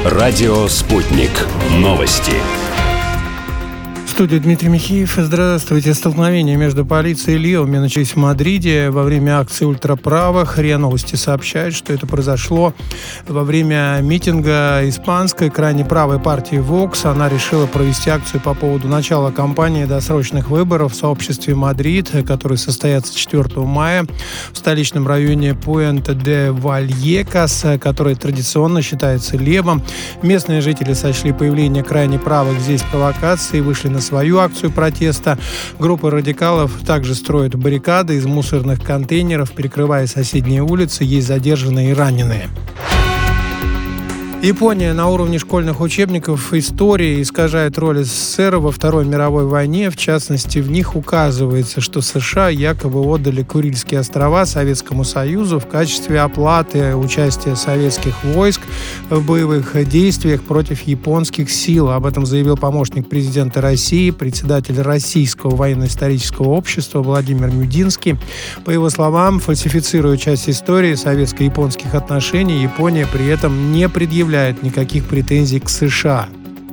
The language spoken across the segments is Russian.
Радио «Спутник». Новости. В студии Дмитрий Михеев. Здравствуйте. Столкновения между полицией и левыми начались в Мадриде во время акции ультраправых. РИА Новости сообщает, что это произошло во время митинга испанской крайне правой партии Vox. Она решила провести акцию по поводу начала кампании досрочных выборов в сообществе Мадрид, которые состоятся 4 мая в столичном районе Пуэнте-де-Вальекас, который традиционно считается левым. Местные жители сочли появление крайне правых здесь провокацией и вышли на свою акцию протеста. Группа радикалов также строит баррикады из мусорных контейнеров, перекрывая соседние улицы. Есть задержанные и раненые. Япония на уровне школьных учебников истории искажает роль СССР во Второй мировой войне. В частности, в них указывается, что США якобы отдали Курильские острова Советскому Союзу в качестве оплаты участия советских войск в боевых действиях против японских сил. Об этом заявил помощник президента России, председатель Российского военно-исторического общества Владимир Мединский. По его словам, фальсифицируя часть истории советско-японских отношений, Япония при этом не предъявляет никаких претензий к США.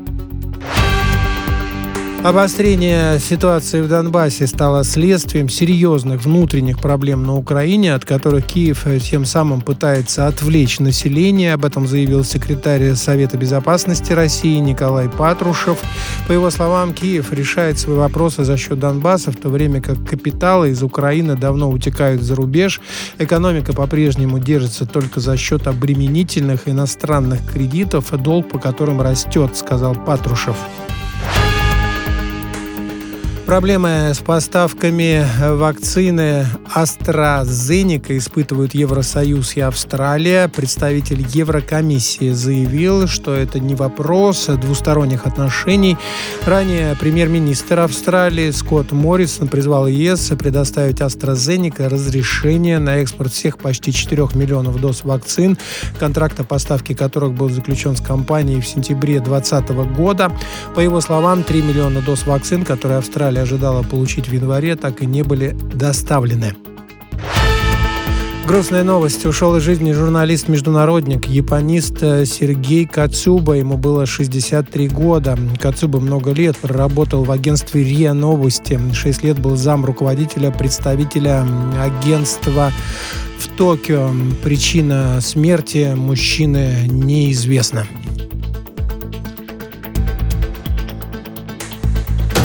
Обострение ситуации в Донбассе стало следствием серьезных внутренних проблем на Украине, от которых Киев тем самым пытается отвлечь население. Об этом заявил секретарь Совета безопасности России Николай Патрушев. По его словам, Киев решает свои вопросы за счет Донбасса, в то время как капиталы из Украины давно утекают за рубеж. Экономика по-прежнему держится только за счет обременительных иностранных кредитов, долг по которым растет, сказал Патрушев. Проблемы с поставками вакцины AstraZeneca испытывают Евросоюз и Австралия. Представитель Еврокомиссии заявил, что это не вопрос двусторонних отношений. Ранее премьер-министр Австралии Скотт Моррисон призвал ЕС предоставить AstraZeneca разрешение на экспорт всех почти 4 миллионов доз вакцин, контракт о поставке которых был заключен с компанией в сентябре 2020 года. По его словам, 3 миллиона доз вакцин, которые Австралия ожидала получить в январе, так и не были доставлены. Грустная новость. Ушел из жизни журналист-международник, японист Сергей Кацуба. Ему было 63 года. Кацуба много лет проработал в агентстве РИА Новости. 6 лет был зам руководителя представителя агентства в Токио. Причина смерти мужчины неизвестна.